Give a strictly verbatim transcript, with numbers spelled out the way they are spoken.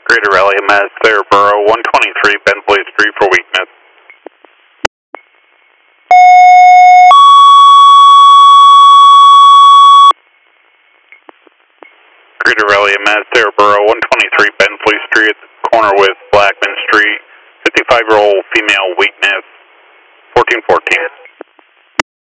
Greater Raleigh, Mass, Saraboro, one twenty-three Bensley Street for weakness. Greater Raleigh, Mass, Saraboro, one twenty-three Bensley Street, corner with Blackman Street, fifty-five-year-old female, weakness, fourteen fourteen.